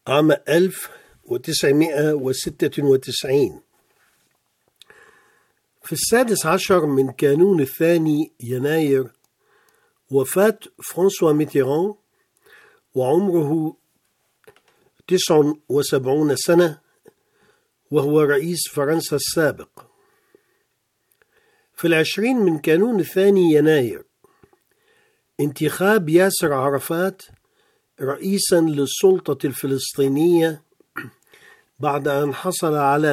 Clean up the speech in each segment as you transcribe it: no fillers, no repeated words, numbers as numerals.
عام 1996. في 16 من كانون الثاني يناير وفاة فرانسوا ميتيران وعمره 79 سنة، وهو رئيس فرنسا السابق. في 20 من كانون الثاني يناير انتخاب ياسر عرفات رئيسا للسلطة الفلسطينية بعد أن حصل على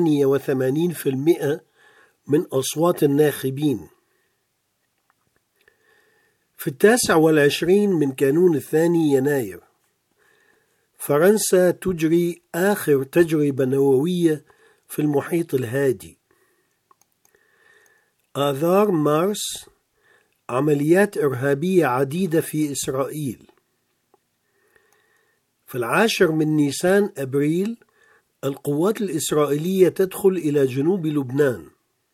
88% من أصوات الناخبين. في 29 من كانون الثاني يناير فرنسا تجري آخر تجربة نووية في المحيط الهادي. آذار مارس عمليات إرهابية عديدة في إسرائيل. في 10 من نيسان أبريل القوات الإسرائيلية تدخل إلى جنوب لبنان.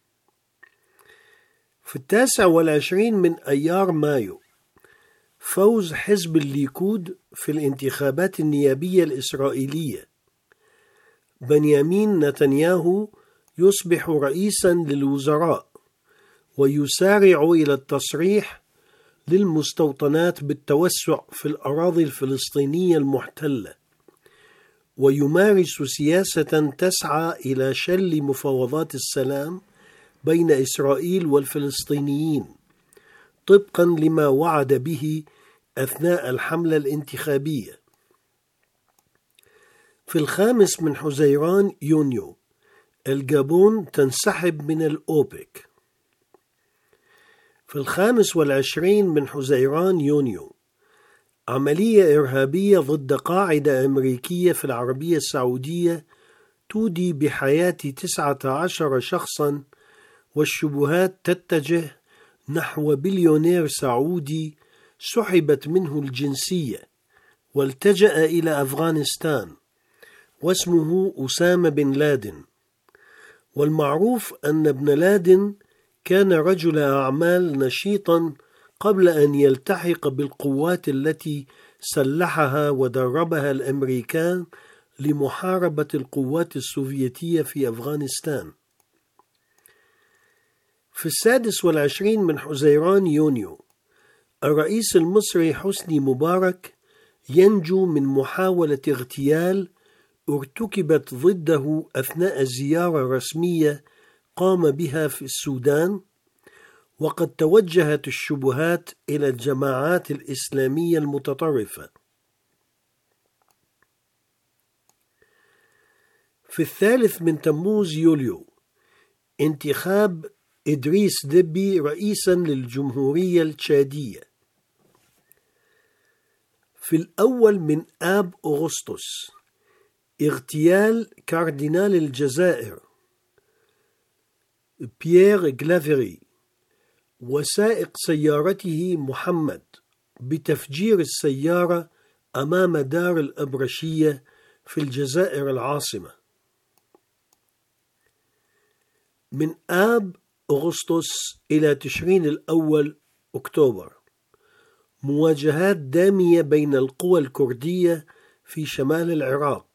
في 29 من أيار مايو فوز حزب الليكود في الانتخابات النيابية الإسرائيلية. بنيامين نتنياهو يصبح رئيسا للوزراء ويسارع إلى التصريح للمستوطنات بالتوسع في الأراضي الفلسطينية المحتلة، ويمارس سياسة تسعى إلى شل مفاوضات السلام بين إسرائيل والفلسطينيين طبقا لما وعد به أثناء الحملة الانتخابية. في 5 من حزيران يونيو الجابون تنسحب من الأوبك. في 25 من حزيران يونيو عملية إرهابية ضد قاعدة أمريكية في العربية السعودية تودي بحياة 19 شخصا، والشبهات تتجه نحو بليونير سعودي سحبت منه الجنسية والتجأ إلى أفغانستان واسمه أسامة بن لادن. والمعروف أن ابن لادن كان رجل أعمال نشيطا قبل أن يلتحق بالقوات التي سلحها ودربها الأمريكان لمحاربة القوات السوفيتية في أفغانستان. في 26 من حزيران يونيو الرئيس المصري حسني مبارك ينجو من محاولة اغتيال ارتكبت ضده أثناء زيارة رسمية قام بها في السودان، وقد توجهت الشبهات إلى الجماعات الإسلامية المتطرفة. في 3 من تموز يوليو انتخاب إدريس دبي رئيسا للجمهورية التشادية. في 1 من آب أغسطس اغتيال كاردينال الجزائر بيير غلافيري وسائق سيارته محمد بتفجير السيارة أمام دار الأبرشية في الجزائر العاصمة. من آب أغسطس إلى تشرين الأول أكتوبر مواجهات دامية بين القوى الكردية في شمال العراق.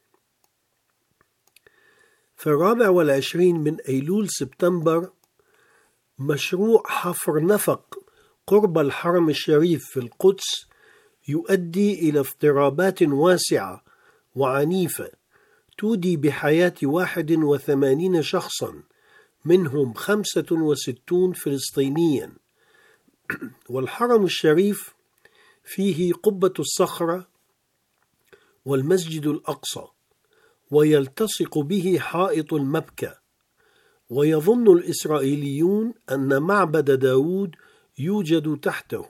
في 24 من أيلول سبتمبر مشروع حفر نفق قرب الحرم الشريف في القدس يؤدي إلى اضطرابات واسعة وعنيفة تودي بحياة 81 شخصا، منهم 65 فلسطينيا. والحرم الشريف فيه قبة الصخرة والمسجد الأقصى، ويلتصق به حائط المبكى، ويظن الإسرائيليون أن معبد داود يوجد تحته.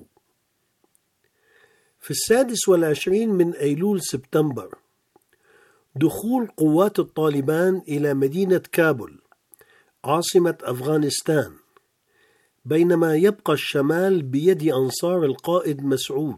في 26 من أيلول سبتمبر دخول قوات الطالبان إلى مدينة كابول عاصمة أفغانستان، بينما يبقى الشمال بيد أنصار القائد مسعود.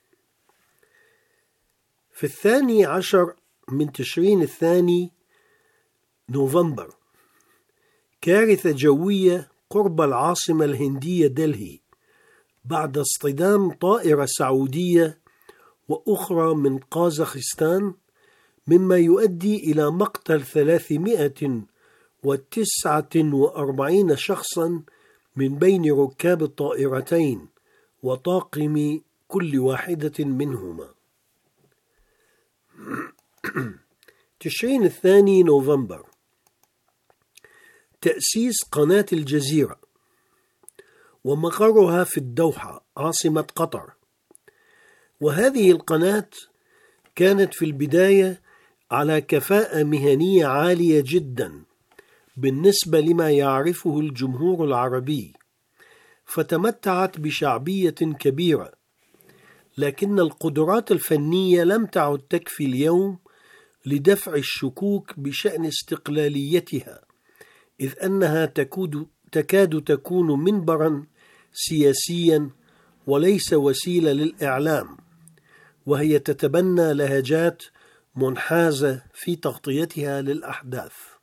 في 12 من تشرين الثاني نوفمبر كارثة جوية قرب العاصمة الهندية دلهي بعد اصطدام طائرة سعودية وأخرى من قازاخستان مما يؤدي إلى مقتل 349 شخصا من بين ركاب الطائرتين وطاقم كل واحدة منهما. تشرين الثاني نوفمبر، تأسيس قناة الجزيرة ومقرها في الدوحة عاصمة قطر. وهذه القناة كانت في البداية على كفاءة مهنية عالية جدا بالنسبة لما يعرفه الجمهور العربي، فتمتعت بشعبية كبيرة، لكن القدرات الفنية لم تعد تكفي اليوم لدفع الشكوك بشأن استقلاليتها، إذ أنها تكاد تكون منبرا سياسيا وليس وسيلة للإعلام، وهي تتبنى لهجات منحازة في تغطيتها للأحداث.